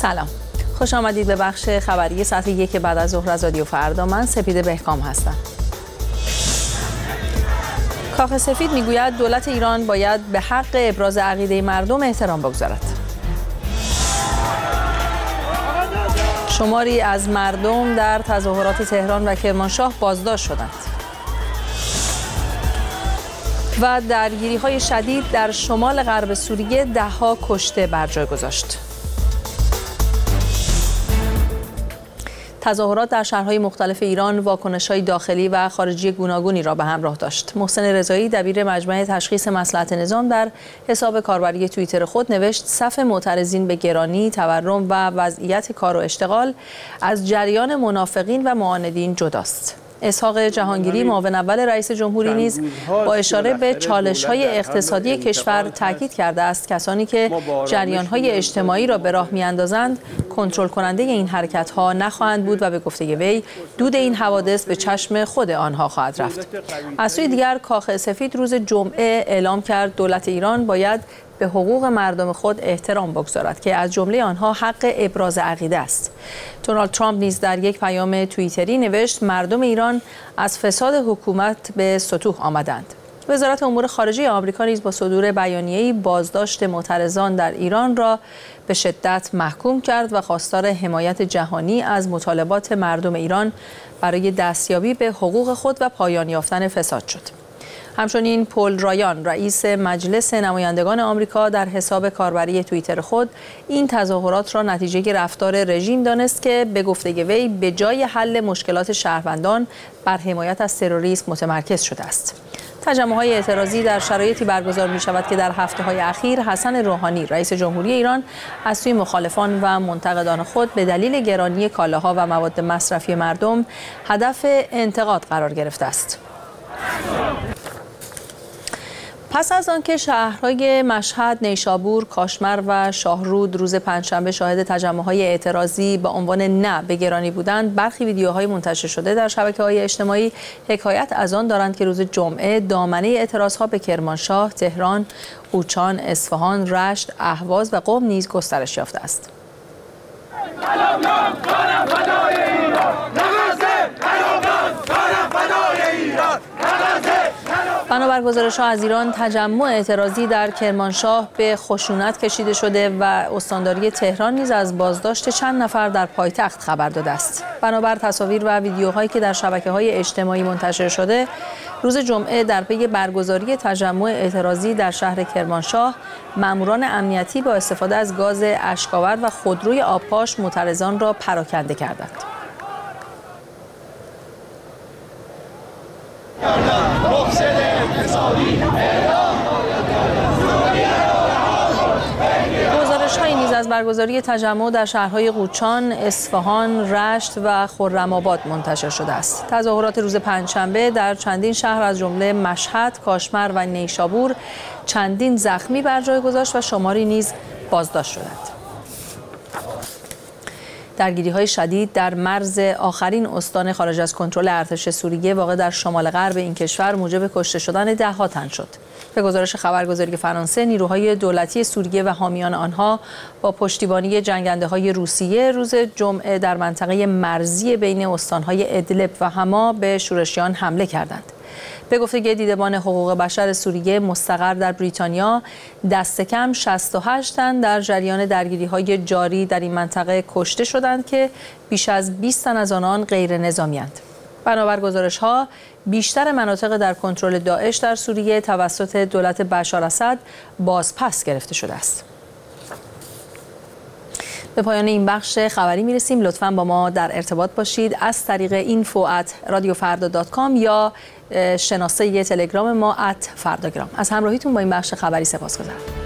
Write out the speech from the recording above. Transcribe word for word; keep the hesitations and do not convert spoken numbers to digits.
سلام، خوش آمدید به بخش خبری ساعت یک بعد از ظهر از رادیو فردا. من سپیده بهکام هستم. کاخ سفید میگوید دولت ایران باید به حق ابراز عقیده مردم احترام بگذارد. شماری از مردم در تظاهرات تهران و کرمانشاه بازداشت شدند. و درگیری‌های شدید در شمال غرب سوریه ده‌ها کشته بر جای گذاشت. تظاهرات در شهرهای مختلف ایران واکنش‌های داخلی و خارجی گوناگونی را به همراه داشت. محسن رضایی دبیر مجمع تشخیص مصلحت نظام در حساب کاربری توییتر خود نوشت صف معترضین به گرانی، تورم و وضعیت کار و اشتغال از جریان منافقین و معاندین جداست. اسحاق جهانگیری معاون اول رئیس جمهوری نیز با اشاره به چالش‌های اقتصادی کشور تاکید کرده است کسانی که جریان‌های اجتماعی را به راه می‌اندازند کنترل کننده این حرکت‌ها نخواهند بود و به گفته وی دود این حوادث به چشم خود آنها خواهد رفت. از سوی دیگر کاخ سفید روز جمعه اعلام کرد دولت ایران باید به حقوق مردم خود احترام بگذارد که از جمله آنها حق ابراز عقیده است. دونالد ترامپ نیز در یک پیام توییتری نوشت مردم ایران از فساد حکومت به سطوح آمدند. وزارت امور خارجه آمریکا نیز با صدور بیانیه‌ای بازداشت معترضان در ایران را به شدت محکوم کرد و خواستار حمایت جهانی از مطالبات مردم ایران برای دستیابی به حقوق خود و پایان یافتن فساد شد. همچنین پل رایان رئیس مجلس نمایندگان آمریکا در حساب کاربری توییتر خود این تظاهرات را نتیجه رفتار رژیم دانست که به گفته وی به جای حل مشکلات شهروندان بر حمایت از تروریسم متمرکز شده است. تجمع‌های اعتراضی در شرایطی برگزار می‌شود که در هفته‌های اخیر حسن روحانی رئیس جمهوری ایران از سوی مخالفان و منتقدان خود به دلیل گرانی کالاها و مواد مصرفی مردم هدف انتقاد قرار گرفته است. پس از آنکه شهرهای مشهد، نیشابور، کاشمر و شاهرود روز پنجشنبه شاهد تجمع‌های اعتراضی با عنوان نه به گرانی بودند، برخی ویدیوهای منتشر شده در شبکه‌های اجتماعی حکایت از آن دارند که روز جمعه دامنه اعتراضها به کرمانشاه، تهران، اوچان، اصفهان، رشت، اهواز و قم نیز گسترش یافته است. بنابر گزارش‌ها از ایران تجمع اعتراضی در کرمانشاه به خشونت کشیده شده و استانداری تهران نیز از بازداشت چند نفر در پایتخت خبر داده است. بنابر تصاویر و ویدیوهایی که در شبکه‌های اجتماعی منتشر شده، روز جمعه در پی برگزاری تجمع اعتراضی در شهر کرمانشاه، ماموران امنیتی با استفاده از گاز اشک‌آور و خودروی آبپاش معترضان را پراکنده کردند. گزارش‌هایی نیز از برگزاری تجمع در شهرهای قوچان، اصفهان، رشت و خرم‌آباد منتشر شده است. تظاهرات روز پنجشنبه در چندین شهر از جمله مشهد، کاشمر و نیشابور چندین زخمی بر جای گذاشت و شماری نیز بازداشت شدند. درگیری‌های شدید در مرز آخرین استان خارج از کنترل ارتش سوریه واقع در شمال غرب این کشور موجب کشته شدن ده‌ها تن شد. به گزارش خبرگزاری فرانسه، نیروهای دولتی سوریه و حامیان آنها با پشتیبانی جنگنده‌های روسیه روز جمعه در منطقه مرزی بین استان‌های ادلب و حما به شورشیان حمله کردند. به گفته دیدبان حقوق بشر سوریه مستقر در بریتانیا، دست کم شصت و هشت تن در جریان درگیری‌های جاری در این منطقه کشته شدند که بیش از بیست تن از آنان غیر نظامی‌اند. بنابر گزارش‌ها، بیشتر مناطق در کنترل داعش در سوریه توسط دولت بشار اسد بازپس گرفته شده است. به پایان این بخش خبری میرسیم. لطفاً با ما در ارتباط باشید از طریق اینفو ات رادیو فردا دات کام یا شناسه تلگرام ما ات فرداگرام. از همراهیتون با این بخش خبری سپاسگزارم.